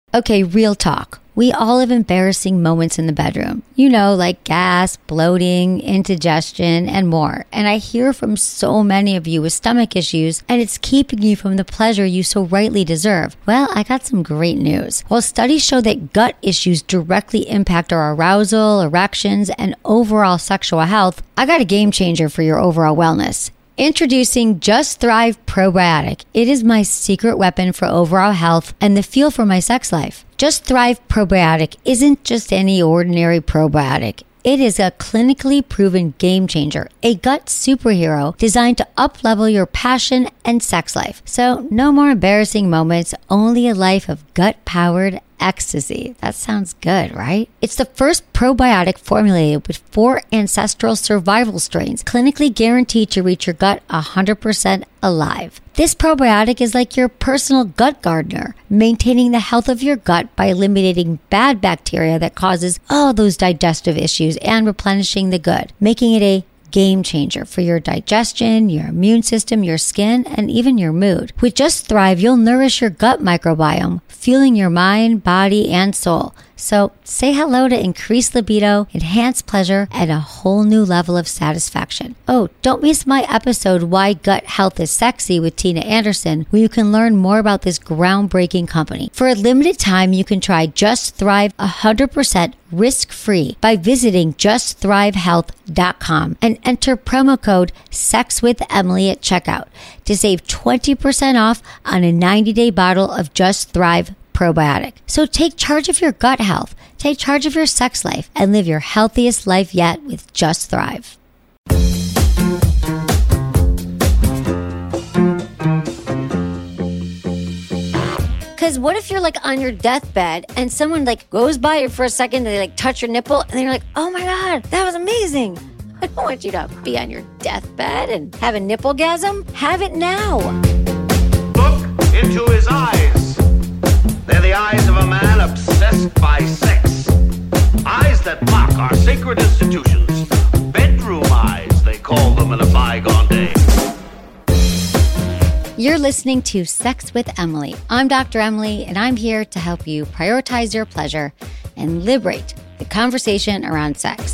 Okay, real talk. We all have embarrassing moments in the bedroom. You know, like gas, bloating, indigestion, and more. And I hear from so many of you with stomach issues, and it's keeping you from the pleasure you so rightly deserve. Well, I got some great news. While studies show that gut issues directly impact our arousal, erections, and overall sexual health, I got a game changer for your overall wellness. Introducing Just Thrive Probiotic. It is my secret weapon for overall health and the fuel for my sex life. Just Thrive Probiotic isn't just any ordinary probiotic. It is a clinically proven game changer, a gut superhero designed to up-level your passion and sex life. So no more embarrassing moments, only a life of gut-powered ecstasy. That sounds good, right? It's the first probiotic formulated with 4 ancestral survival strains, clinically guaranteed to reach your gut 100% alive. This probiotic is like your personal gut gardener, maintaining the health of your gut by eliminating bad bacteria that causes all those digestive issues and replenishing the good, making it a game changer for your digestion, your immune system, your skin, and even your mood. With Just Thrive, you'll nourish your gut microbiome, fueling your mind, body, and soul. So say hello to increased libido, enhanced pleasure, and a whole new level of satisfaction. Oh, don't miss my episode, Why Gut Health is Sexy with Tina Anderson, where you can learn more about this groundbreaking company. For a limited time, you can try Just Thrive 100% risk-free by visiting justthrivehealth.com and enter promo code SEXWithEmily at checkout to save 20% off on a 90-day bottle of Just Thrive probiotic. So take charge of your gut health, take charge of your sex life, and live your healthiest life yet with Just Thrive. Because what if you're like on your deathbed and someone like goes by you for a second and they like touch your nipple and then you're like, oh my God, that was amazing. I don't want you to be on your deathbed and have a nipplegasm. Have it now. Look into his eyes. They're the eyes of a man obsessed by sex. Eyes that mock our sacred institutions. Bedroom eyes, they call them in a bygone day. You're listening to Sex with Emily. I'm Dr. Emily, and I'm here to help you prioritize your pleasure and liberate the conversation around sex.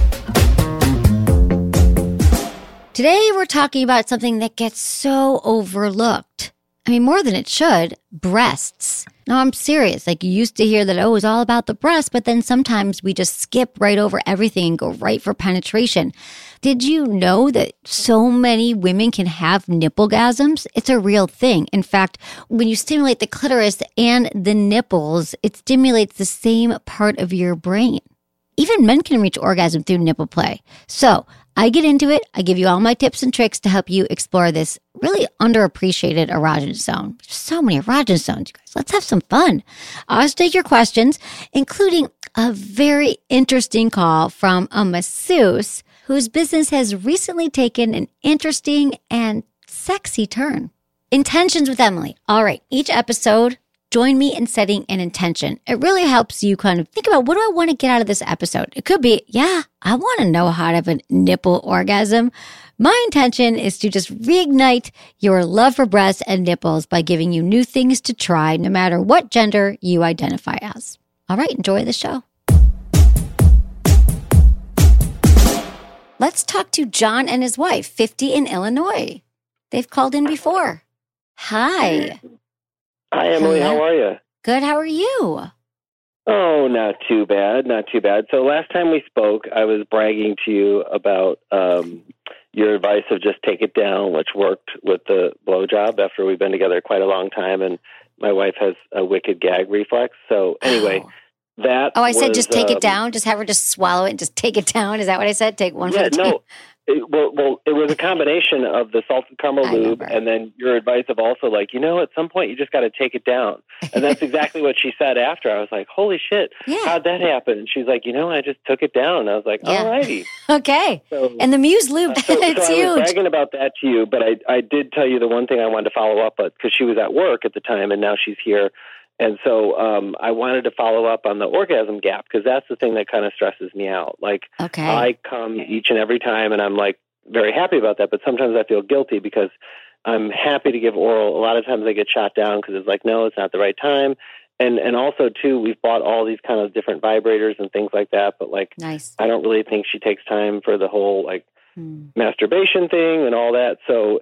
Today, we're talking about something that gets so overlooked. I mean, more than it should, breasts. No, I'm serious. Like, you used to hear that, oh, it's all about the breast, but then sometimes we just skip right over everything and go right for penetration. Did you know that so many women can have nipplegasms? It's a real thing. In fact, when you stimulate the clitoris and the nipples, it stimulates the same part of your brain. Even men can reach orgasm through nipple play. So I get into it. I give you all my tips and tricks to help you explore this really underappreciated erogenous zone. There's so many erogenous zones, you guys. Let's have some fun. I'll also take your questions, including a very interesting call from a masseuse whose business has recently taken an interesting and sexy turn. Intentions with Emily. All right, each episode, join me in setting an intention. It really helps you kind of think about, what do I want to get out of this episode? It could be, I want to know how to have a nipple orgasm. My intention is to just reignite your love for breasts and nipples by giving you new things to try, no matter what gender you identify as. All right, enjoy the show. Let's talk to John and his wife, 50 in Illinois. They've called in before. Hi. Hi, Emily. Hello. How are you? Good. How are you? Oh, not too bad. Not too bad. So last time we spoke, I was bragging to you about your advice of just take it down, which worked with the blowjob after we've been together quite a long time. And my wife has a wicked gag reflex. So anyway, I said just take it down. Just have her just swallow it and just take it down. Is that what I said? Take one for the team? Well, it was a combination of the salted caramel lube and then your advice of also like, at some point you just got to take it down. And that's exactly what she said after. I was like, holy shit, how'd that happen? And she's like, I just took it down. I was like, all righty. Okay. So, and the Muse lube, it's huge. I was bragging about that to you, but I did tell you the one thing I wanted to follow up on because she was at work at the time and now she's here. And so I wanted to follow up on the orgasm gap because that's the thing that kind of stresses me out. Like, I come each and every time and I'm like very happy about that, but sometimes I feel guilty because I'm happy to give oral. A lot of times I get shot down because it's like, no, it's not the right time. and also too, we've bought all these kind of different vibrators and things like that. But like, Nice. I don't really think she takes time for the whole like masturbation thing and all that. So,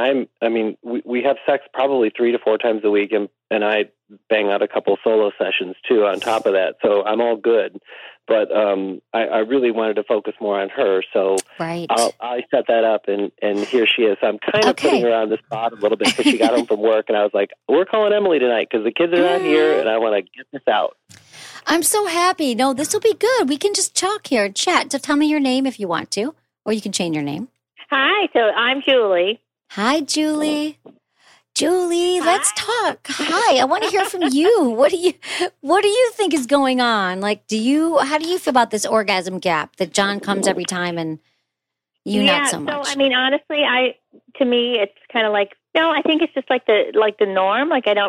we have sex probably 3 to 4 times a week, and I bang out a couple solo sessions too on top of that. So I'm all good. But I really wanted to focus more on her. So right. I set that up, and here she is. So I'm kind of putting her on the spot a little bit because she got home from work, and I was like, we're calling Emily tonight because the kids are not here, and I want to get this out. I'm so happy. No, this will be good. We can just talk here and chat. So tell me your name if you want to. Or you can change your name. Hi, so I'm Julie. Hi, Julie. Julie, let's talk. Hi, I want to hear from you. What do you think is going on? Like, how do you feel about this orgasm gap that John comes every time and you not so much? So I mean, honestly, to me, it's kind of like, no, I think it's just like the norm. Like, I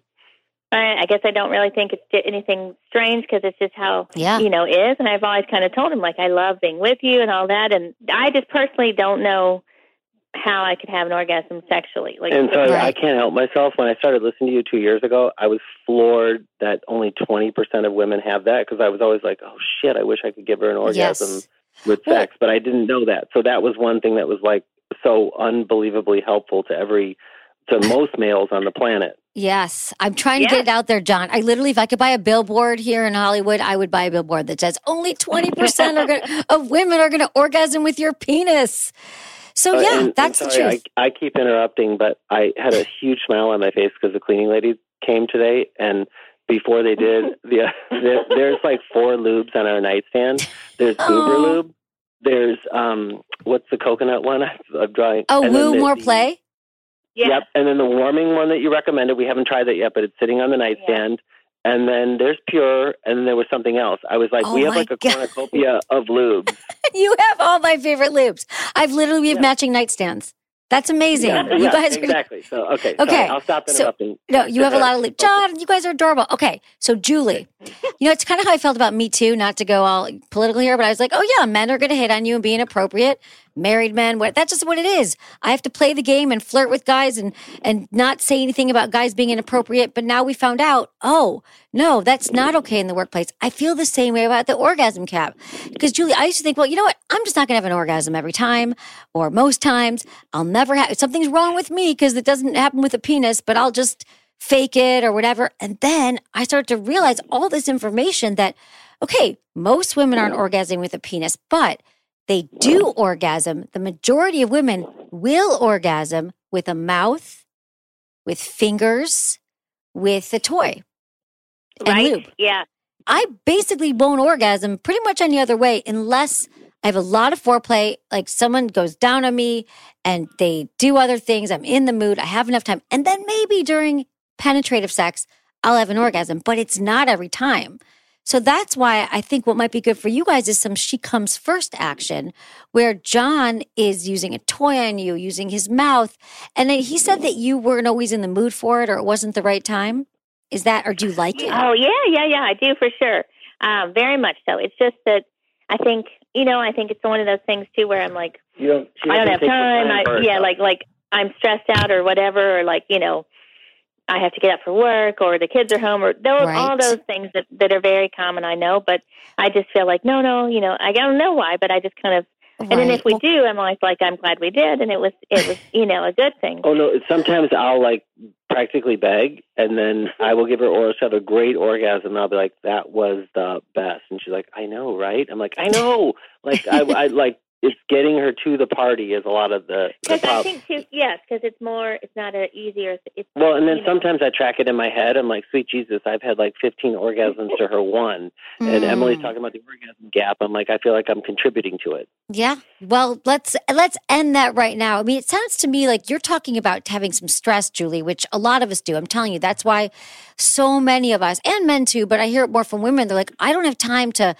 guess I don't really think it's anything strange because it's just how, is. And I've always kind of told him, like, I love being with you and all that. And I just personally don't know how I could have an orgasm sexually. Like, and so I can't help myself. When I started listening to you 2 years ago, I was floored that only 20% of women have that because I was always like, oh, shit, I wish I could give her an orgasm with sex. But I didn't know that. So that was one thing that was, like, so unbelievably helpful to most males on the planet. Yes. I'm trying to get it out there, John. I literally, if I could buy a billboard here in Hollywood, I would buy a billboard that says only 20% of women are going to orgasm with your penis. So, that's the truth. I keep interrupting, but I had a huge smile on my face because the cleaning lady came today, and before they did, there's like 4 lubes on our nightstand. There's Uber Lube. There's, what's the coconut one? I'm drawing. Oh, Woo More Play? Yeah. Yep, and then the warming one that you recommended, we haven't tried that yet, but it's sitting on the nightstand. Yeah. And then there's Pure, and then there was something else. I was like, we have like a cornucopia of lubes. You have all my favorite lubes. We have matching nightstands. That's amazing. You guys exactly. So, okay. Sorry, I'll stop interrupting. No, you have a lot of lube. John, you guys are adorable. Okay, so Julie, it's kind of how I felt about Me Too, not to go all political here, but I was like, oh yeah, men are going to hit on you and be inappropriate. Married men, that's just what it is. I have to play the game and flirt with guys and not say anything about guys being inappropriate. But now we found out, oh, no, that's not okay in the workplace. I feel the same way about the orgasm cap. Because, Julie, I used to think, well, you know what? I'm just not going to have an orgasm every time or most times. I'll never have, something's wrong with me because it doesn't happen with a penis, but I'll just fake it or whatever. And then I started to realize all this information that, okay, most women aren't orgasming with a penis, but they do orgasm. The majority of women will orgasm with a mouth, with fingers, with a toy. And lube. Yeah. I basically won't orgasm pretty much any other way unless I have a lot of foreplay, like someone goes down on me and they do other things. I'm in the mood. I have enough time. And then maybe during penetrative sex, I'll have an orgasm, but it's not every time. So that's why I think what might be good for you guys is some she comes first action where John is using a toy on you, using his mouth. And then he said that you weren't always in the mood for it or it wasn't the right time. Is that, or do you like it? Oh, yeah, I do for sure. Very much so. It's just that I think it's one of those things too where I'm like, I don't have time. Like I'm stressed out or whatever, or like, I have to get up for work or the kids are home or all those things that are very common, I know, but I just feel like, no, I don't know why, but I just kind of, and then if we do, I'm always like, I'm glad we did. And it was, a good thing. Oh no. Sometimes I'll like practically beg and then I will give her or have a great orgasm. And I'll be like, that was the best. And she's like, I know, right? I'm like, I know. Like, I like, it's getting her to the party is a lot of the because I think too, yes, because it's not an easier. Well, and then sometimes I track it in my head. I'm like, sweet Jesus, I've had like 15 orgasms to her one, and Emily's talking about the orgasm gap. I'm like, I feel like I'm contributing to it. Yeah. Well, let's end that right now. I mean, it sounds to me like you're talking about having some stress, Julie, which a lot of us do. I'm telling you, that's why so many of us and men too, but I hear it more from women. They're like, I don't have time to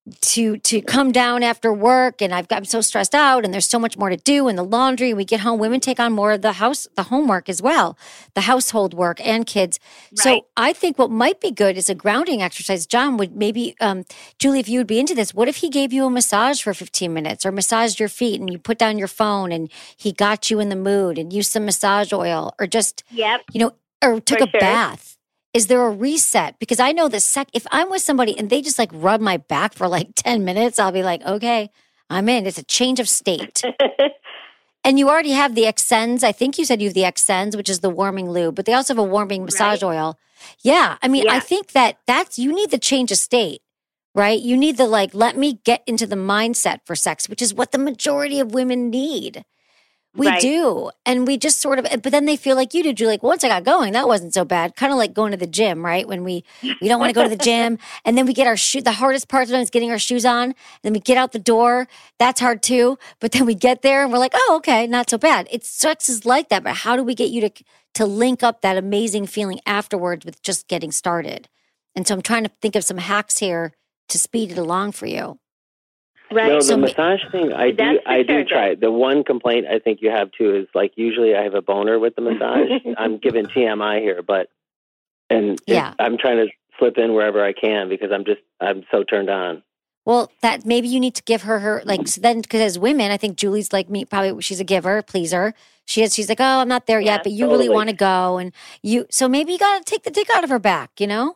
come down after work and I'm so stressed out and there's so much more to do and the laundry and we get home, women take on more of the homework as well, the household work and kids. Right. So I think what might be good is a grounding exercise. John would maybe, Julie, if you would be into this, what if he gave you a massage for 15 minutes or massaged your feet and you put down your phone and he got you in the mood and used some massage oil or just, or took a bath Is there a reset? Because I know if I'm with somebody and they just like rub my back for like 10 minutes, I'll be like, okay, I'm in. It's a change of state. And you already have the Xsens. I think you said you have the Xsens, which is the warming lube, but they also have a warming massage oil. Yeah. I mean, I think you need the change of state, right? You need the let me get into the mindset for sex, which is what the majority of women need. We do. And we just sort of, but then they feel like you do, Julie. Like, once I got going, that wasn't so bad. Kind of like going to the gym, right? When we don't want to go to the gym and then we get our shoe. The hardest part of it is getting our shoes on. And then we get out the door. That's hard too. But then we get there and we're like, oh, okay, not so bad. Sex is like that. But how do we get you to link up that amazing feeling afterwards with just getting started? And so I'm trying to think of some hacks here to speed it along for you. Right. No, the massage thing, I do try. The one complaint I think you have too is usually I have a boner with the massage. I'm giving TMI here, I'm trying to slip in wherever I can because I'm so turned on. Well, that maybe you need to give her so then, because as women, I think Julie's like me, probably she's a giver, pleaser. She's like, oh, I'm not there yet, but you really want to go. And so maybe you got to take the dick out of her back, No,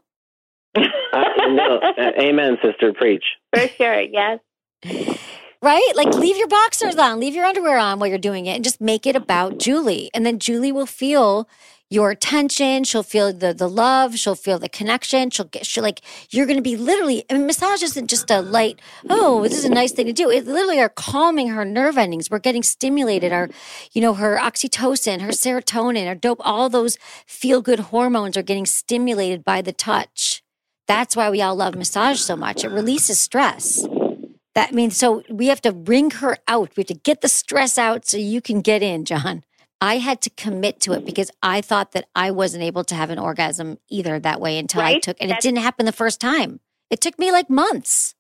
amen, sister, preach. For sure, yes. Right? Leave your boxers on, leave your underwear on while you're doing it and just make it about Julie. And then Julie will feel your attention. She'll feel the love. She'll feel the connection. You're going to be literally, massage isn't just a light, oh, this is a nice thing to do. It literally are calming her nerve endings. We're getting stimulated. Her oxytocin, her serotonin, her dope, all those feel good hormones are getting stimulated by the touch. That's why we all love massage so much. It releases stress. That means, so we have to wring her out. We have to get the stress out so you can get in, John. I had to commit to it because I thought that I wasn't able to have an orgasm either that way until I took, and it didn't happen the first time. It took me months.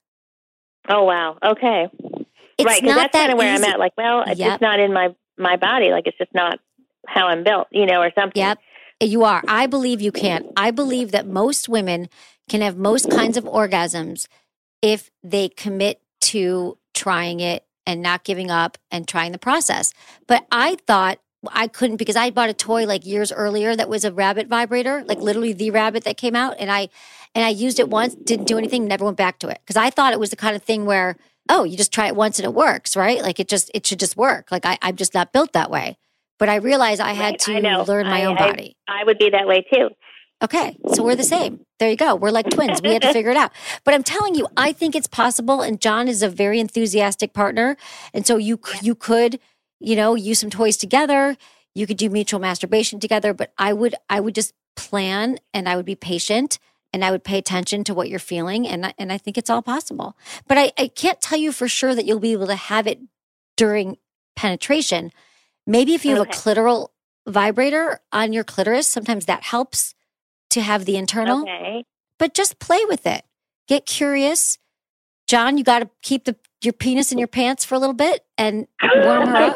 Oh, wow. Okay. Right, because that's kind of where I'm at. It's just not in my body. It's just not how I'm built, or something. Yep, you are. I believe you can. I believe that most women can have most kinds of orgasms if they commit to trying it and not giving up and trying the process. But I thought I couldn't because I bought a toy years earlier that was a rabbit vibrator, literally the rabbit that came out. And I used it once, didn't do anything, never went back to it. Because I thought it was the kind of thing where, oh, you just try it once and it works, right? It should just work. I'm just not built that way. But I realized I had to learn my own body. I would be that way too. Okay, so we're the same. There you go. We're like twins. We had to figure it out. But I'm telling you, I think it's possible. And John is a very enthusiastic partner. And so you could, use some toys together. You could do mutual masturbation together. But I would just plan and I would be patient and I would pay attention to what you're feeling. And I think it's all possible. But I can't tell you for sure that you'll be able to have it during penetration. Maybe if you have a clitoral vibrator on your clitoris, sometimes that helps to have the internal, but just play with it. Get curious. John, you got to keep your penis in your pants for a little bit and warm her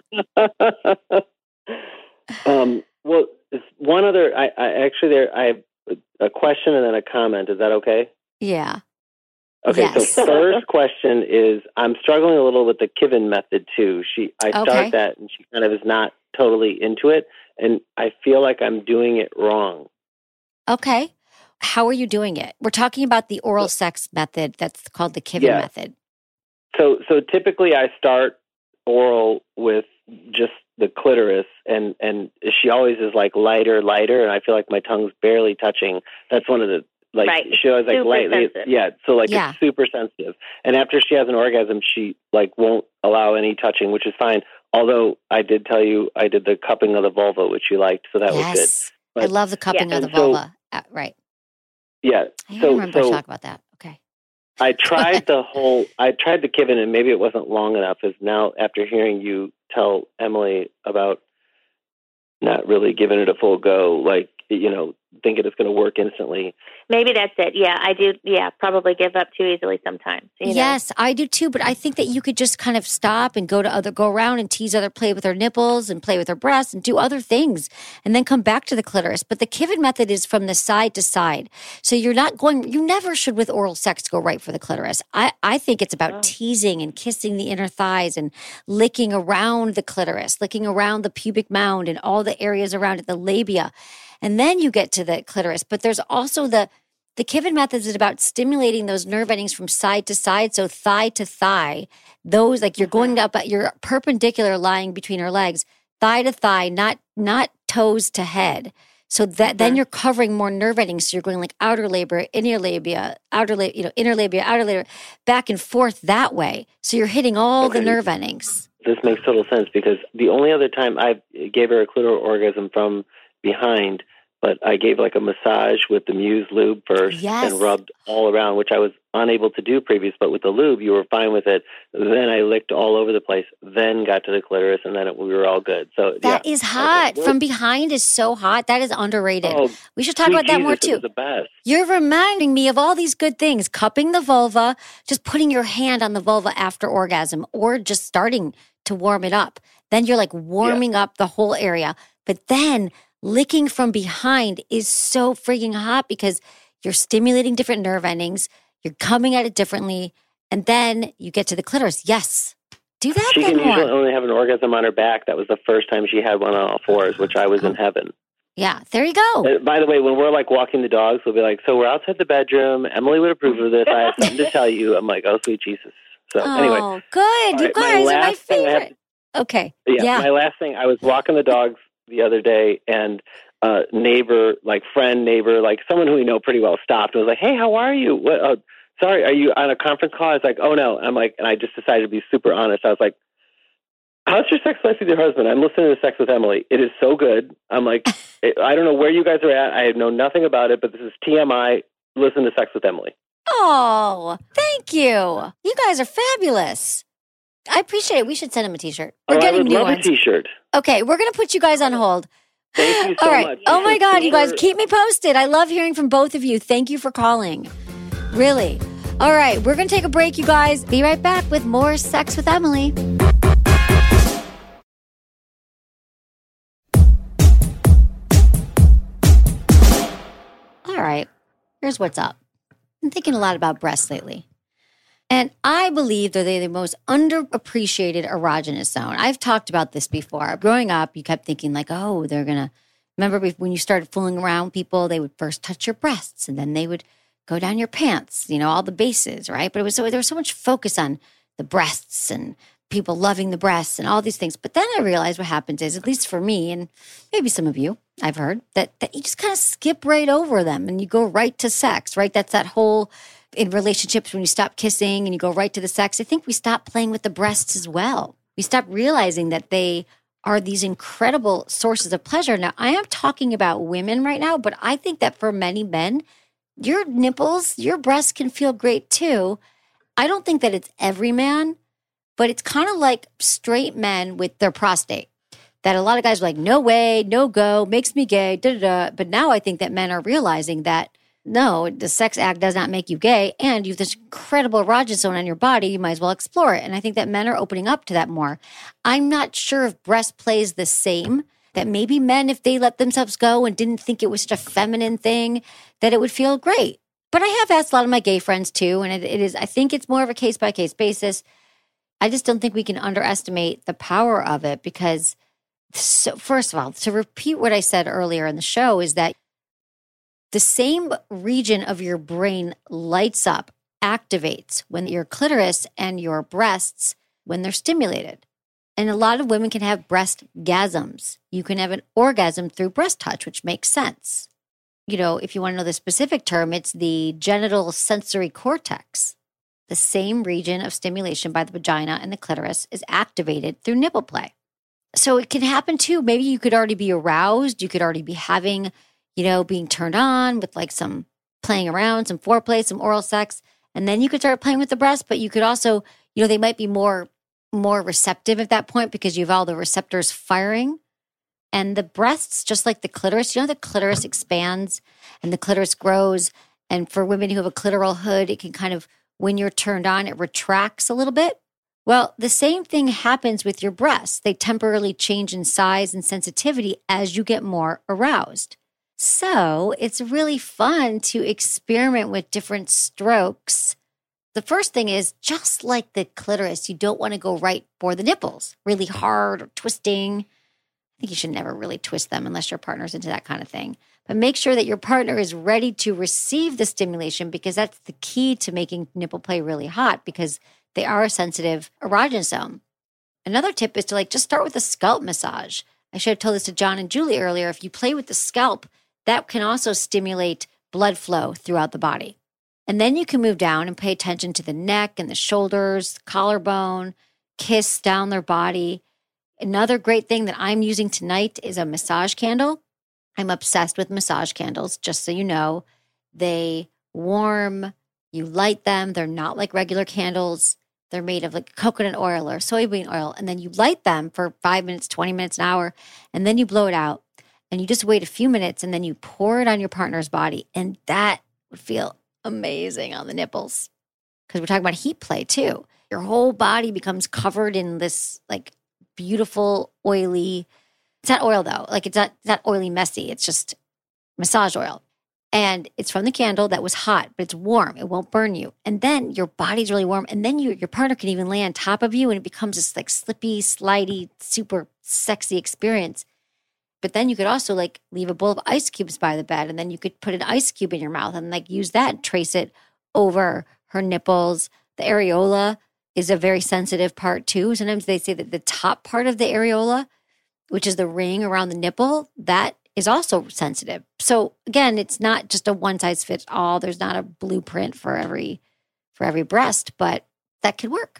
up. Well, one other, I have a question and then a comment. Is that okay? Yeah. Okay. Yes. So first question is, I'm struggling a little with the Kiven method too. I start that and she kind of is not totally into it. And I feel like I'm doing it wrong. Okay. How are you doing it? We're talking about the oral sex method that's called the Kiven method. So typically I start oral with just the clitoris and she always is lighter, and I feel like my tongue's barely touching. That's one of the, she always super lightly. Sensitive. Yeah. So it's super sensitive. And after she has an orgasm, she won't allow any touching, which is fine. Although I did tell you I did the cupping of the vulva, which you liked. So that was good. But, I love the cupping of the vulva. Right. Yeah. I remember talking about that. Okay. I tried the Kiven and maybe it wasn't long enough as now after hearing you tell Emily about not really giving it a full go, thinking it's going to work instantly. Maybe that's it. Yeah, I do. Yeah, probably give up too easily sometimes. Yes, I do too. But I think that you could just kind of stop and go around and tease play with her nipples and play with her breasts and do other things and then come back to the clitoris. But the Kiven method is from the side to side. So you never should with oral sex go right for the clitoris. I think it's about teasing and kissing the inner thighs and licking around the clitoris, licking around the pubic mound and all the areas around it, the labia. and then you get to the clitoris. But there's also the Kiven method is about stimulating those nerve endings from side to side. So thigh to thigh, those like you're going up, you're perpendicular lying between her legs, thigh to thigh, not toes to head. So that then you're covering more nerve endings. So you're going like outer labia, inner labia, inner labia, outer labia, back and forth that way. So you're hitting all the nerve endings. This makes total sense because the only other time I gave her a clitoral orgasm from behind, but I gave like a massage with the Muse lube first and rubbed all around, which I was unable to do previous. But with the lube, you were fine with it. Then I licked all over the place, then got to the clitoris, and then we were all good. So that is hot. Okay. From behind is so hot. That is underrated. Oh, we should talk about that more too. The best. You're reminding me of all these good things. Cupping the vulva, just putting your hand on the vulva after orgasm, or just starting to warm it up. Then you're like warming up the whole area. But then licking from behind is so freaking hot because you're stimulating different nerve endings. You're coming at it differently. And then you get to the clitoris. Yes. Do that she then can more. Usually only have an orgasm on her back. That was the first time she had one on all fours, which I was in heaven. Yeah, there you go. By the way, when we're like walking the dogs, we'll be like, so we're outside the bedroom. Emily would approve of this. I have something to tell you. I'm like, oh, sweet Jesus. So anyway. Good. You guys are my favorite. Okay. Yeah. My last thing, I was walking the dogs the other day, and neighbor, like someone who we know pretty well stopped and was like, hey, how are you? What, sorry, are you on a conference call? I was like, oh no. I'm like, and I just decided to be super honest. I was like, how's your sex life with your husband? I'm listening to Sex with Emily. It is so good. I'm like, I don't know where you guys are at. I know nothing about it, but this is TMI. Listen to Sex with Emily. Oh, thank you. You guys are fabulous. I appreciate it. We should send him a T-shirt. We're getting new ones. I would love a T-shirt. Okay, we're going to put you guys on hold. Thank you so much. Oh my God, you guys, keep me posted. I love hearing from both of you. Thank you for calling. Really. All right, we're going to take a break, you guys. Be right back with more Sex with Emily. All right, here's what's up. I'm thinking a lot about breasts lately. And I believe that they're the most underappreciated erogenous zone. I've talked about this before. Growing up, you kept thinking like, oh, they're going to, remember when you started fooling around with people, they would first touch your breasts and then they would go down your pants, all the bases, right? But there was so much focus on the breasts and people loving the breasts and all these things. But then I realized what happens is, at least for me and maybe some of you, I've heard, that you just kind of skip right over them and you go right to sex, right? That's that whole, in relationships, when you stop kissing and you go right to the sex, I think we stop playing with the breasts as well. We stop realizing that they are these incredible sources of pleasure. Now, I am talking about women right now, but I think that for many men, your nipples, your breasts can feel great too. I don't think that it's every man, but it's kind of like straight men with their prostate. That a lot of guys are like, no way, no go, makes me gay, da-da-da. But now I think that men are realizing that no, the sex act does not make you gay, and you have this incredible erogenous zone on your body, you might as well explore it. And I think that men are opening up to that more. I'm not sure if breast plays the same, that maybe men, if they let themselves go and didn't think it was such a feminine thing, that it would feel great. But I have asked a lot of my gay friends too, and it is, I think it's more of a case-by-case basis. I just don't think we can underestimate the power of it because, so first of all, to repeat what I said earlier in the show is that the same region of your brain lights up, activates when your clitoris and your breasts, when they're stimulated. And a lot of women can have breast-gasms. You can have an orgasm through breast touch, which makes sense. If you want to know the specific term, it's the genital sensory cortex. The same region of stimulation by the vagina and the clitoris is activated through nipple play. So it can happen too. Maybe you could already be aroused. You could already be having being turned on with like some playing around, some foreplay, some oral sex. And then you could start playing with the breast, but you could also, they might be more receptive at that point because you have all the receptors firing. And the breasts, just like the clitoris, the clitoris expands and the clitoris grows. And for women who have a clitoral hood, it can kind of, when you're turned on, it retracts a little bit. Well, the same thing happens with your breasts. They temporarily change in size and sensitivity as you get more aroused. So it's really fun to experiment with different strokes. The first thing is, just like the clitoris, you don't want to go right for the nipples, really hard or twisting. I think you should never really twist them unless your partner's into that kind of thing. But make sure that your partner is ready to receive the stimulation, because that's the key to making nipple play really hot, because they are a sensitive erogenous zone. Another tip is to just start with a scalp massage. I should have told this to John and Julie earlier. If you play with the scalp, that can also stimulate blood flow throughout the body. And then you can move down and pay attention to the neck and the shoulders, collarbone, kiss down their body. Another great thing that I'm using tonight is a massage candle. I'm obsessed with massage candles, just so you know. They warm, you light them. They're not like regular candles. They're made of coconut oil or soybean oil. And then you light them for 5 minutes, 20 minutes, an hour, and then you blow it out. And you just wait a few minutes, and then you pour it on your partner's body. And that would feel amazing on the nipples, because we're talking about heat play too. Your whole body becomes covered in this beautiful oily, it's not oil though. It's not oily messy. It's just massage oil. And it's from the candle that was hot, but it's warm. It won't burn you. And then your body's really warm. And then your partner can even lay on top of you, and it becomes this slippy, slidey, super sexy experience. But then you could also leave a bowl of ice cubes by the bed, and then you could put an ice cube in your mouth and use that and trace it over her nipples. The areola is a very sensitive part too. Sometimes they say that the top part of the areola, which is the ring around the nipple, that is also sensitive. So again, it's not just a one size fits all. There's not a blueprint for every breast, but that could work.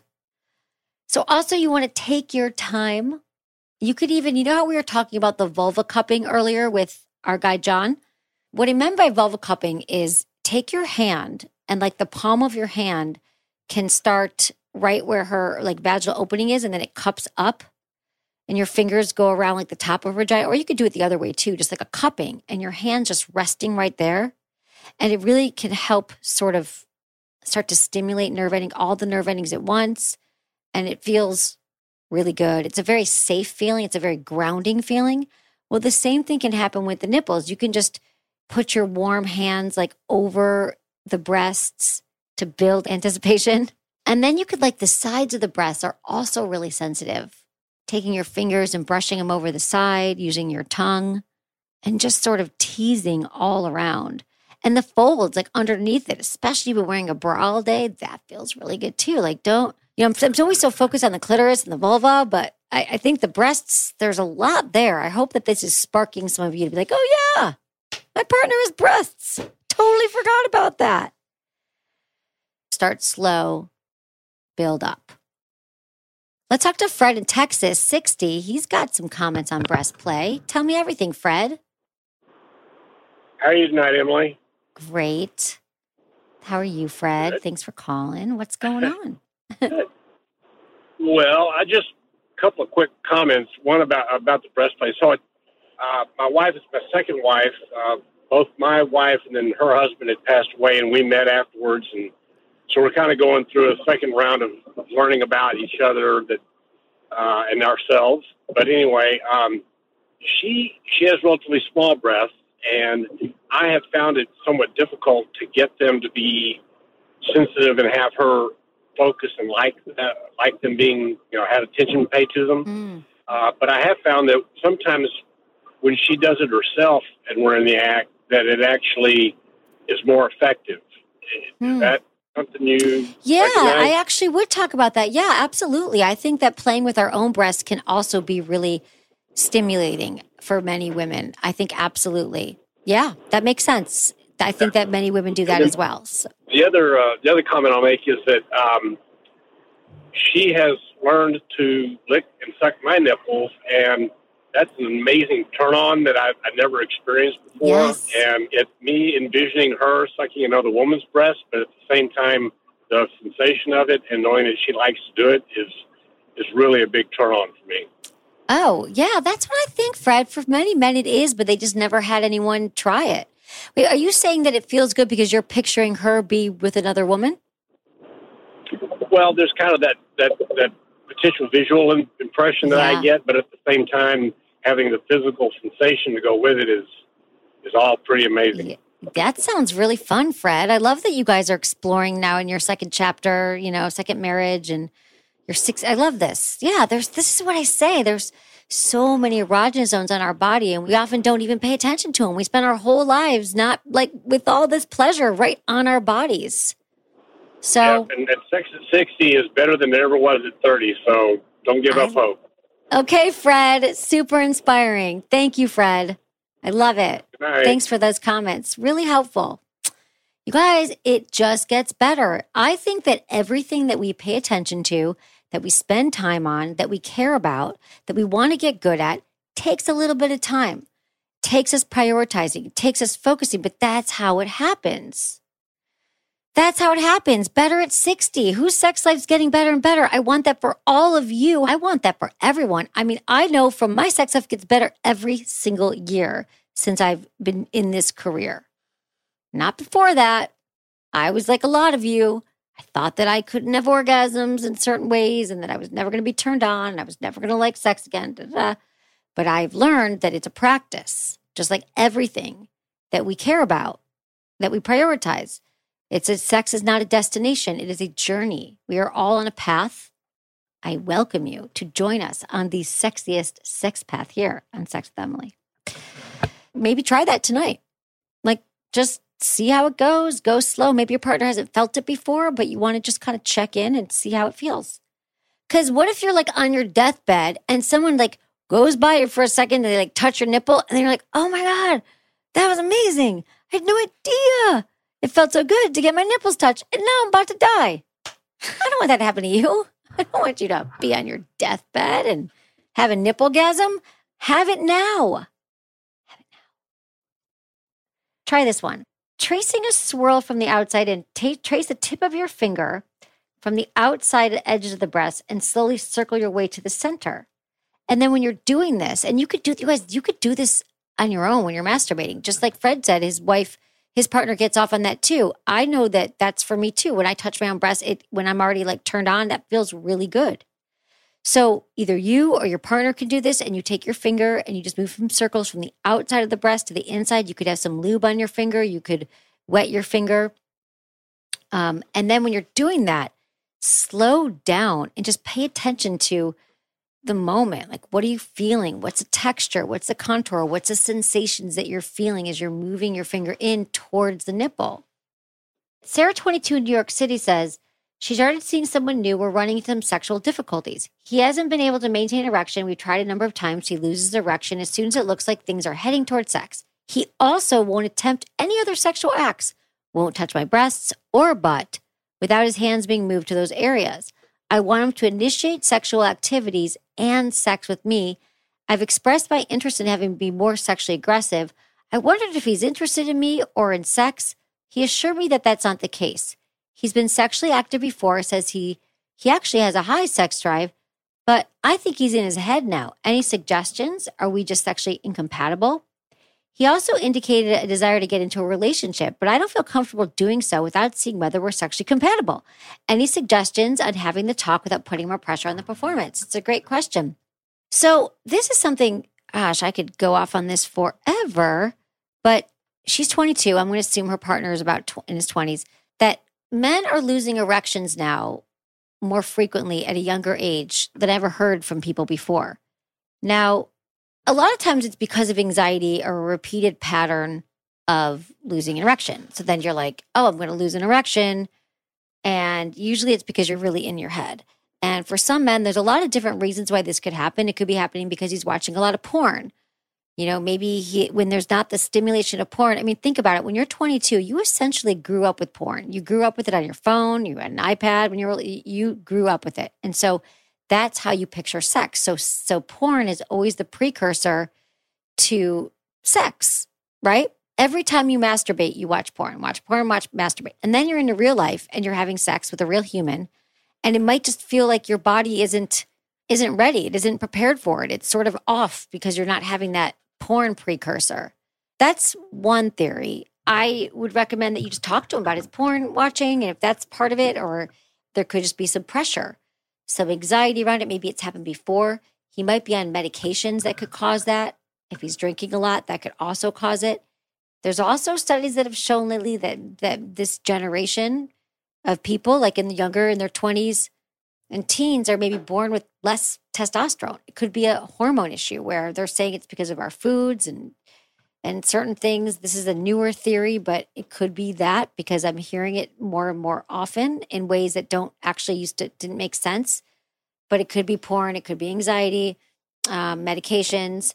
So also you want to take your time. You could even, how we were talking about the vulva cupping earlier with our guy, John? What I meant by vulva cupping is take your hand, and the palm of your hand can start right where her vaginal opening is, and then it cups up, and your fingers go around the top of her vagina. Or you could do it the other way too, just a cupping, and your hand's just resting right there. And it really can help sort of start to stimulate nerve ending, all the nerve endings at once. And it feels really good. It's a very safe feeling. It's a very grounding feeling. Well, the same thing can happen with the nipples. You can just put your warm hands over the breasts to build anticipation. And then you could the sides of the breasts are also really sensitive. Taking your fingers and brushing them over the side, using your tongue, and just sort of teasing all around. And the folds underneath it, especially if you're wearing a bra all day, that feels really good too. I'm always so focused on the clitoris and the vulva, but I think the breasts, there's a lot there. I hope that this is sparking some of you to be oh yeah, my partner has breasts. Totally forgot about that. Start slow, build up. Let's talk to Fred in Texas, 60. He's got some comments on breast play. Tell me everything, Fred. How are you tonight, Emily? Great. How are you, Fred? Good. Thanks for calling. What's going on? Well, a couple of quick comments. One about the breast play. So, my wife is my second wife. Both my wife and then her husband had passed away, and we met afterwards, and so we're kind of going through a second round of learning about each other and ourselves. But anyway, she has relatively small breasts, and I have found it somewhat difficult to get them to be sensitive and have her focus and like them being, had attention paid to them. But I have found that sometimes when she does it herself and we're in the act, that it actually is more effective. Is that something you recognize? I actually would talk about that. Yeah, absolutely. I think that playing with our own breasts can also be really stimulating for many women. I think absolutely. Yeah, that makes sense. I think that many women do that as well. So. The other comment I'll make is that she has learned to lick and suck my nipples, and that's an amazing turn on that I've never experienced before. Yes. And it's me envisioning her sucking another woman's breast, but at the same time, the sensation of it and knowing that she likes to do it is really a big turn on for me. Oh, yeah, that's what I think, Fred. For many men it is, but they just never had anyone try it. Wait, are you saying that it feels good because you're picturing her be with another woman? Well, there's kind of that potential visual impression that I get, but at the same time, having the physical sensation to go with it is all pretty amazing. Yeah. That sounds really fun, Fred. I love that you guys are exploring now in your second chapter, second marriage and your sixth. I love this. Yeah, this is what I say. There's so many erogenous zones on our body, and we often don't even pay attention to them. We spend our whole lives not like with all this pleasure right on our bodies. So, and sex at 60 is better than it ever was at 30. So don't give up hope. Okay, Fred, super inspiring. Thank you, Fred. I love it. Thanks for those comments. Really helpful. You guys, it just gets better. I think that everything that we pay attention to, that we spend time on, that we care about, that we want to get good at, takes a little bit of time, takes us prioritizing, takes us focusing, but that's how it happens. That's how it happens. Better at 60. Whose sex life's getting better and better? I want that for all of you. I want that for everyone. I mean, I know from my sex life gets better every single year since I've been in this career. Not before that. I was like a lot of you. I thought that I couldn't have orgasms in certain ways and that I was never going to be turned on and I was never going to like sex again. But I've learned that it's a practice, just like everything that we care about, that we prioritize. Sex is not a destination. It is a journey. We are all on a path. I welcome you to join us on the sexiest sex path here on Sex with Emily. Maybe try that tonight. Like, just see how it goes. Go slow. Maybe your partner hasn't felt it before, but you want to just kind of check in and see how it feels. Because what if you're like on your deathbed and someone like goes by you for a second and they like touch your nipple and you're like, oh my God, that was amazing. I had no idea. It felt so good to get my nipples touched, and now I'm about to die. I don't want that to happen to you. I don't want you to be on your deathbed and have a nipple-gasm. Have it now. Have it now. Try this one. Tracing a swirl from the outside and trace the tip of your finger from the outside edges of the breast and slowly circle your way to the center. And then when you're doing this, and you could do this on your own when you're masturbating. Just like Fred said, his partner gets off on that too. I know that that's for me too. When I touch my own breast, when I'm already like turned on, that feels really good. So either you or your partner can do this, and you take your finger and you just move from circles from the outside of the breast to the inside. You could have some lube on your finger. You could wet your finger. And then when you're doing that, slow down and just pay attention to the moment. Like, what are you feeling? What's the texture? What's the contour? What's the sensations that you're feeling as you're moving your finger in towards the nipple? Sarah, 22 in New York City, says she started seeing someone new. We're running into some sexual difficulties. He hasn't been able to maintain erection. We've tried a number of times. He loses erection as soon as it looks like things are heading towards sex. He also won't attempt any other sexual acts, won't touch my breasts or butt without his hands being moved to those areas. I want him to initiate sexual activities and sex with me. I've expressed my interest in having him be more sexually aggressive. I wondered if he's interested in me or in sex. He assured me that that's not the case. He's been sexually active before, says he actually has a high sex drive, but I think he's in his head now. Any suggestions? Are we just sexually incompatible? He also indicated a desire to get into a relationship, but I don't feel comfortable doing so without seeing whether we're sexually compatible. Any suggestions on having the talk without putting more pressure on the performance? It's a great question. So this is something, gosh, I could go off on this forever, but she's 22. I'm going to assume her partner is about in his 20s, that men are losing erections now more frequently at a younger age than I ever heard from people before. Now, a lot of times it's because of anxiety or a repeated pattern of losing an erection. So then you're like, oh, I'm going to lose an erection. And usually it's because you're really in your head. And for some men, there's a lot of different reasons why this could happen. It could be happening because he's watching a lot of porn. You know, maybe when there's not the stimulation of porn. I mean, think about it. When you're 22, you essentially grew up with porn. You grew up with it on your phone. You had an iPad when you grew up with it. And so that's how you picture sex. So porn is always the precursor to sex, right? Every time you masturbate, you watch porn, masturbate. And then you're into real life and you're having sex with a real human. And it might just feel like your body isn't ready. It isn't prepared for it. It's sort of off because you're not having that porn precursor. That's one theory. I would recommend that you just talk to him about his porn watching, and if that's part of it, or there could just be some pressure, some anxiety around it. Maybe it's happened before. He might be on medications that could cause that. If he's drinking a lot, that could also cause it. There's also studies that have shown lately that this generation of people, like in their 20s, And teens are maybe born with less testosterone. It could be a hormone issue where they're saying it's because of our foods and certain things. This is a newer theory, but it could be that because I'm hearing it more and more often in ways that don't actually didn't make sense. But it could be porn, it could be anxiety, medications.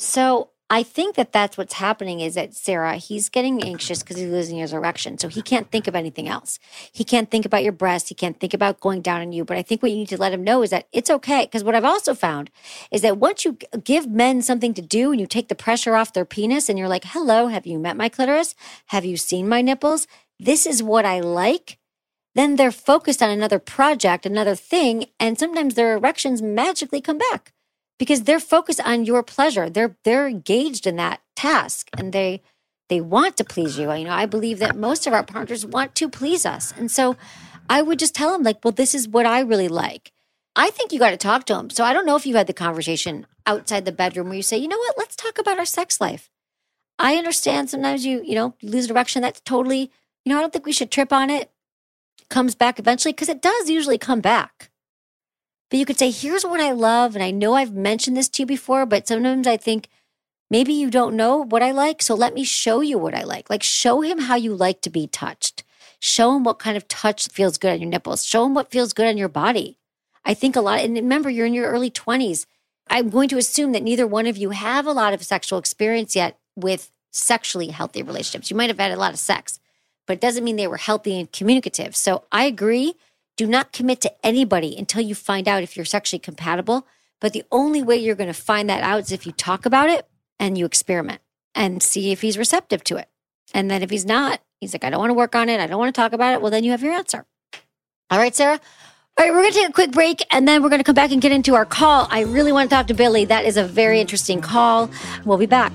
So I think that that's what's happening is that Sarah, he's getting anxious because he's losing his erection. So he can't think of anything else. He can't think about your breast. He can't think about going down on you. But I think what you need to let him know is that it's okay. Because what I've also found is that once you give men something to do and you take the pressure off their penis and you're like, hello, have you met my clitoris? Have you seen my nipples? This is what I like. Then they're focused on another project, another thing. And sometimes their erections magically come back. Because they're focused on your pleasure. They're engaged in that task and they want to please you. You know, I believe that most of our partners want to please us. And so I would just tell them like, well, this is what I really like. I think you got to talk to them. So I don't know if you had the conversation outside the bedroom where you say, you know what, let's talk about our sex life. I understand sometimes you lose an erection. That's totally, I don't think we should trip on it. It comes back eventually because it does usually come back. But you could say, here's what I love. And I know I've mentioned this to you before, but sometimes I think maybe you don't know what I like. So let me show you what I like. Like show him how you like to be touched. Show him what kind of touch feels good on your nipples. Show him what feels good on your body. I think a lot, and remember, you're in your early 20s. I'm going to assume that neither one of you have a lot of sexual experience yet with sexually healthy relationships. You might have had a lot of sex, but it doesn't mean they were healthy and communicative. So I agree. Do not commit to anybody until you find out if you're sexually compatible. But the only way you're going to find that out is if you talk about it and you experiment and see if he's receptive to it. And then if he's not, he's like, I don't want to work on it. I don't want to talk about it. Well, then you have your answer. All right, Sarah. All right, we're going to take a quick break and then we're going to come back and get into our call. I really want to talk to Billy. That is a very interesting call. We'll be back.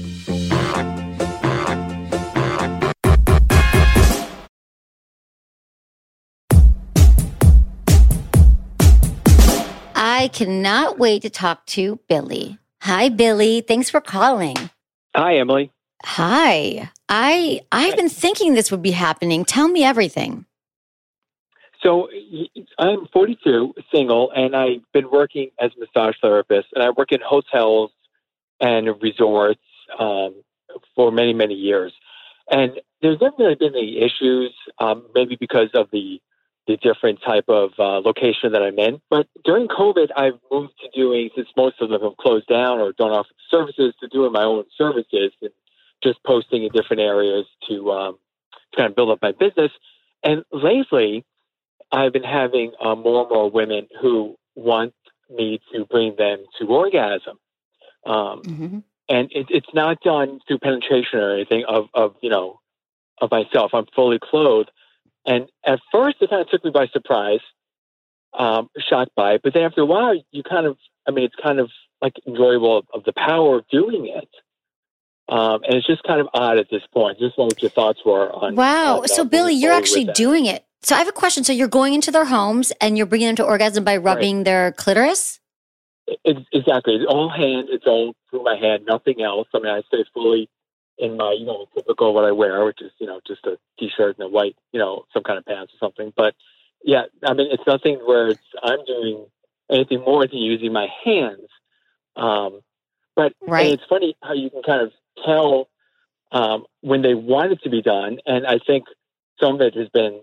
I cannot wait to talk to Billy. Hi, Billy. Thanks for calling. Hi, Emily. Hi. I've been thinking this would be happening. Tell me everything. So I'm 42, single, and I've been working as a massage therapist, and I work in hotels and resorts for many, many years. And there's never really been any issues, maybe because of the different type of location that I'm in. But during COVID, I've moved to doing, since most of them have closed down or don't offer services, to doing my own services and just posting in different areas to kind of build up my business. And lately, I've been having more and more women who want me to bring them to orgasm. And it's not done through penetration or anything of myself. I'm fully clothed. And at first, it kind of took me by surprise, shocked by it. But then after a while, it's kind of like enjoyable of the power of doing it. And it's just kind of odd at this point. Just what your thoughts were on. Wow. So Billy, you're actually doing it. So I have a question. So you're going into their homes and you're bringing them to orgasm by rubbing their clitoris? Exactly. It's all hand. It's all through my hand, nothing else. I mean, I stay fully in my, typical what I wear, which is, just a t-shirt and a white, some kind of pants or something. But yeah, I mean, it's nothing where I'm doing anything more than using my hands. But and it's funny how you can kind of tell when they want it to be done. And I think some of it has been,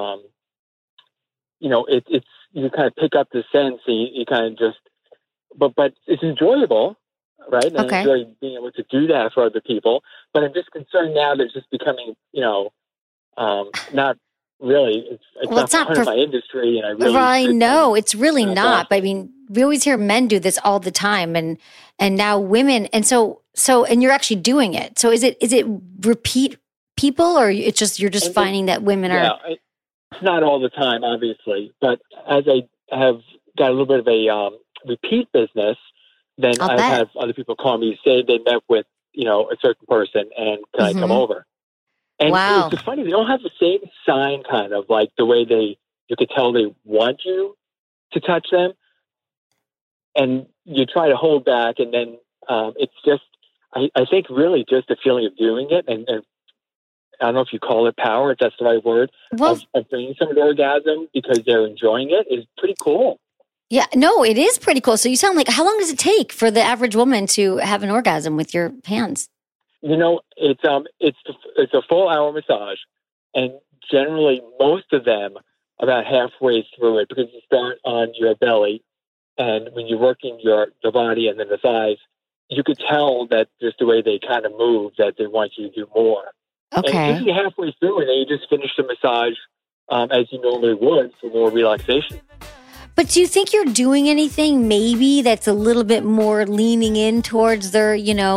it's you kind of pick up the sense and you kind of just, but it's enjoyable, right? And I enjoy being able to do that for other people. But I'm just concerned now that it's just becoming, not really. It's not part of my industry, and I really. Well, I know it's really not. But I mean, we always hear men do this all the time, and now women, and so, and you're actually doing it. So is it repeat people, or it's just you're just finding that women are? It's not all the time, obviously, but as I have got a little bit of a repeat business, then I have other people call me, say they met with a certain person, and can I come over? And it's funny, they don't have the same sign, kind of like the way you could tell they want you to touch them, and you try to hold back, and then it's just I think really just the feeling of doing it, and I don't know if you call it power, if that's the right word, of bringing someone to orgasm because they're enjoying it is pretty cool. Yeah, no, it is pretty cool. So you sound like, how long does it take for the average woman to have an orgasm with your hands? It's a full hour massage, and generally most of them about halfway through it, because you start on your belly, and when you're working your body and then the thighs, you could tell that just the way they kind of move that they want you to do more. Okay. And usually halfway through, and then you just finish the massage as you normally would for more relaxation. But do you think you're doing anything maybe that's a little bit more leaning in towards their,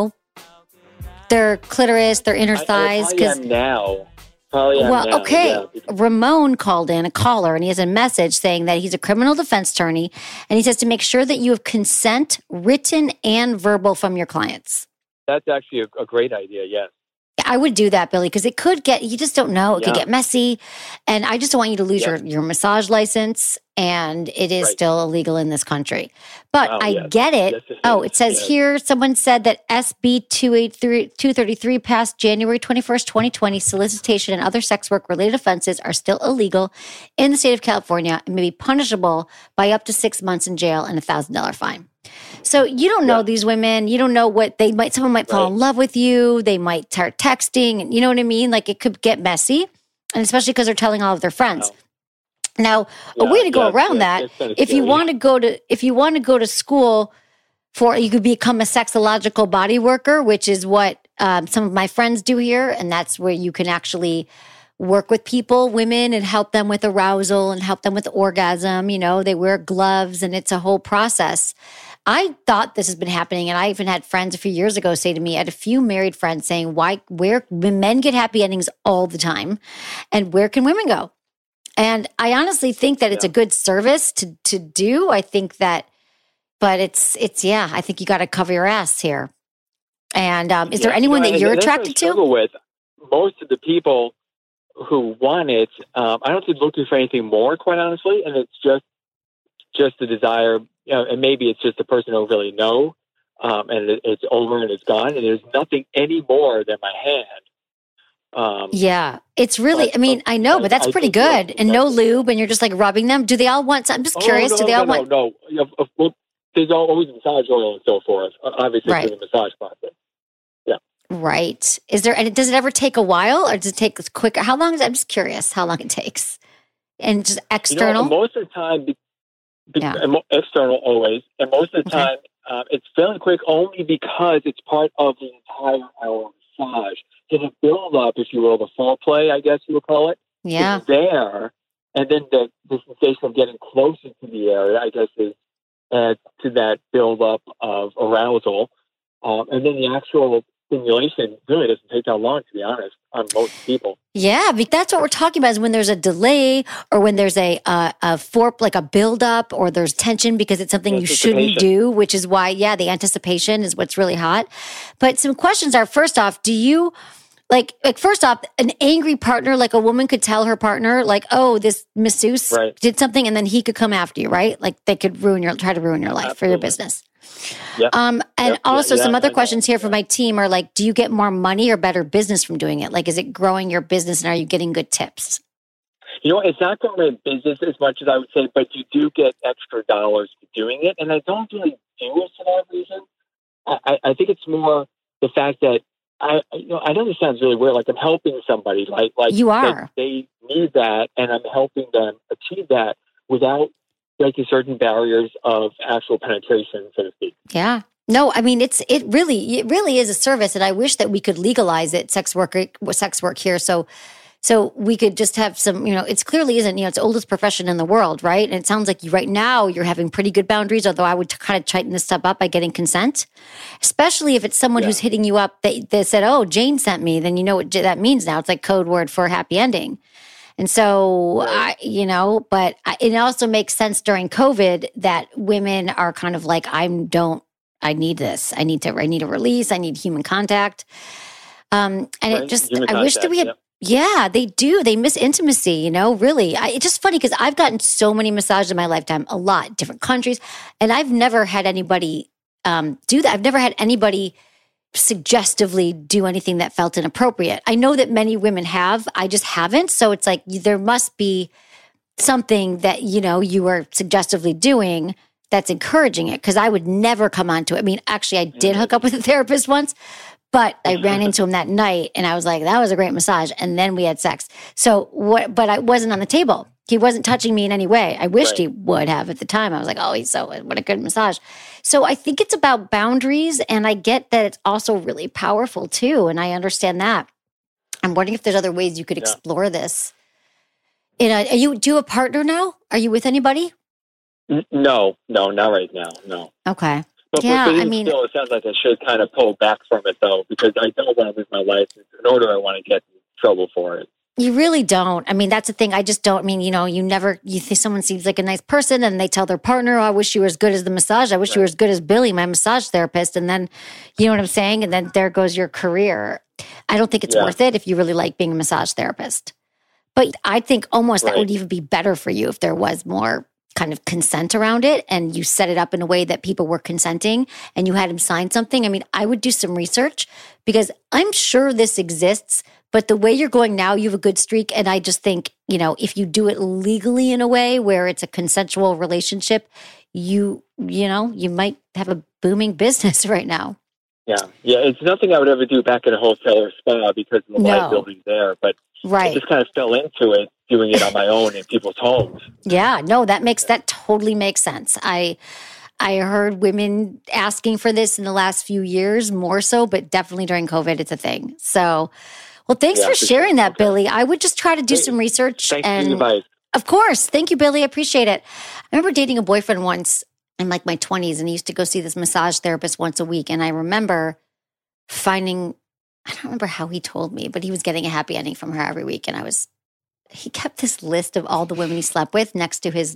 their clitoris, their inner thighs? I am now. Okay. Yeah. Ramon called in, a caller, and he has a message saying that he's a criminal defense attorney, and he says to make sure that you have consent, written and verbal, from your clients. That's actually a great idea, yes. I would do that, Billy, because it could get, you just don't know, it could get messy. And I just don't want you to lose your massage license, and it is still illegal in this country. But I get it. Yes, it says here, someone said that SB 233 passed January 21st, 2020. Solicitation and other sex work related offenses are still illegal in the state of California and may be punishable by up to 6 months in jail and $1,000 fine. So you don't know these women. You don't know what they might, someone might fall in love with you. They might start texting, and you know what I mean? Like, it could get messy, and especially because they're telling all of their friends. Now, a way to go around that, if you want to go to school for, you could become a sexological body worker, which is what some of my friends do here. And that's where you can actually work with people, women, and help them with arousal and help them with orgasm. They wear gloves, and it's a whole process. I thought this has been happening, and I even had friends a few years ago say to me, I had a few married friends saying, where men get happy endings all the time, and where can women go? And I honestly think that it's a good service to do. I think that, but it's I think you got to cover your ass here. And is there anyone that you're attracted to? With most of the people who want it, I don't think looking for anything more, quite honestly, and it's just the desire. And maybe it's just the person who don't really know, and it's over and it's gone, and there's nothing any more than my hand. It's really, I know, but that's pretty good. And no lube, and you're just like rubbing them. Do they all want, I'm just curious, do they all want? No. Well, there's always massage oil and so forth, obviously for the massage process. Yeah. Right. Does it ever take a while, or does it take quick? How long is it? I'm just curious how long it takes. And just external? Most of the time, external always, and most of the time it's fairly quick only because it's part of the entire hour massage. So the build up, if you will, the foreplay, I guess you would call it, is there, and then the sensation of getting closer to the area, I guess, is to that build up of arousal, and then the actual stimulation really doesn't take that long, to be honest, on most people. Yeah, that's what we're talking about, is when there's a delay, or when there's a like a buildup, or there's tension because it's something you shouldn't do, which is why, the anticipation is what's really hot. But some questions are, first off, do you, like first off, an angry partner, like a woman could tell her partner, like, oh, this masseuse did something, and then he could come after you, right? Like they could try to ruin your life for your business. Yep. And also some other questions here from my team are like, do you get more money or better business from doing it? Like, is it growing your business, and are you getting good tips? It's not growing business as much as I would say, but you do get extra dollars for doing it. And I don't really do it for that reason. I think it's more the fact that I know this sounds really weird. Like, I'm helping somebody, like you are. They need that, and I'm helping them achieve that without breaking certain barriers of actual penetration, so to speak. Yeah. No, it really is a service, and I wish that we could legalize it, sex work here. So we could just have some, it clearly isn't, it's the oldest profession in the world, right? And it sounds like right now you're having pretty good boundaries, although I would kind of tighten this stuff up by getting consent, especially if it's someone who's hitting you up that said, oh, Jane sent me, then you know what that means now. It's like code word for a happy ending. And so, but it also makes sense during COVID that women are kind of like, I need this. I need a release. I need human contact. And it just, I wish that we had, they do. They miss intimacy, really. It's just funny because I've gotten so many massages in my lifetime, a lot, different countries. And I've never had anybody do that. I've never had anybody suggestively do anything that felt inappropriate. I know that many women have, I just haven't. So it's like, there must be something that, you are suggestively doing that's encouraging it. Cause I would never come onto it. I mean, actually I did hook up with a therapist once, but I ran into him that night and I was like, that was a great massage. And then we had sex. But I wasn't on the table. He wasn't touching me in any way. I wished he would have at the time. I was like, what a good massage. So I think it's about boundaries, and I get that it's also really powerful too. And I understand that. I'm wondering if there's other ways you could explore this. Do you have a partner now? Are you with anybody? No, not right now. No. Okay. But I mean, still, it sounds like I should kind of pull back from it though, because I don't want to lose my license, nor do I want to get in trouble for it. You really don't. I mean, that's the thing. I just don't. I mean, you think someone seems like a nice person and they tell their partner, I wish you were as good as the massage. I wish you were as good as Billy, my massage therapist. And then, you know what I'm saying? And then there goes your career. I don't think it's worth it if you really like being a massage therapist. But I think almost that would even be better for you if there was more kind of consent around it and you set it up in a way that people were consenting and you had him sign something. I mean, I would do some research because I'm sure this exists. But the way you're going now, you have a good streak. And I just think, if you do it legally in a way where it's a consensual relationship, you might have a booming business right now. Yeah. It's nothing I would ever do back at a hotel or spa because of the liability there. But I just kind of fell into it, doing it on my own in people's homes. Yeah. No, that totally makes sense. I heard women asking for this in the last few years, more so, but definitely during COVID, it's a thing. So, well, thanks for sharing that, Billy. I would just try to do some research. Thanks for the advice. Of course. Thank you, Billy. I appreciate it. I remember dating a boyfriend once in like my 20s, and he used to go see this massage therapist once a week. And I remember I don't remember how he told me, but he was getting a happy ending from her every week. And he kept this list of all the women he slept with next to his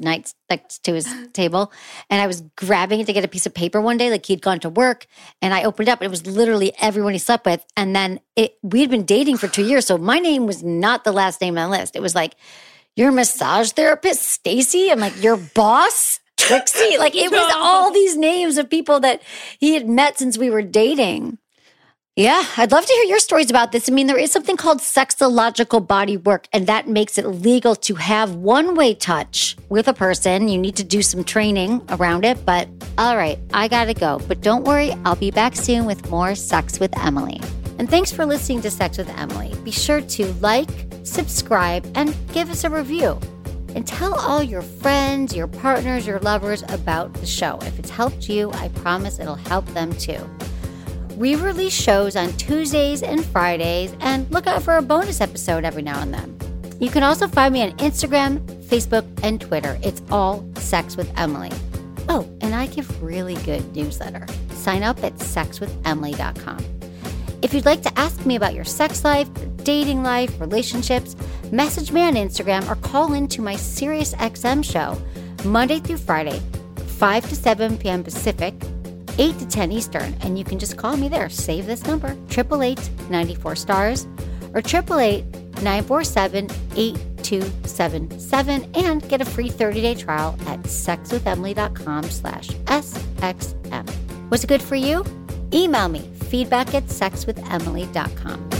table. And I was grabbing it to get a piece of paper one day, like he'd gone to work, and I opened it up and it was literally everyone he slept with. And then we'd been dating for 2 years. So my name was not the last name on the list. It was like, your massage therapist, Stacy. I'm like, your boss, Trixie. Like it was all these names of people that he had met since we were dating. Yeah, I'd love to hear your stories about this. I mean, there is something called sexological body work, and that makes it legal to have one-way touch with a person. You need to do some training around it, but all right, I gotta go. But don't worry, I'll be back soon with more Sex with Emily. And thanks for listening to Sex with Emily. Be sure to like, subscribe, and give us a review. And tell all your friends, your partners, your lovers about the show. If it's helped you, I promise it'll help them too. We release shows on Tuesdays and Fridays, and look out for a bonus episode every now and then. You can also find me on Instagram, Facebook, and Twitter. It's all Sex with Emily. Oh, and I give really good newsletter. Sign up at sexwithemily.com. If you'd like to ask me about your sex life, dating life, relationships, message me on Instagram or call into my SiriusXM show Monday through Friday, 5 to 7 p.m. Pacific, 8 to 10 Eastern, and you can just call me there. Save this number, 888-94-STARS or 888-947-8277, and get a free 30-day trial at sexwithemily.com/SXM. Was it good for you? Email me, feedback@sexwithemily.com.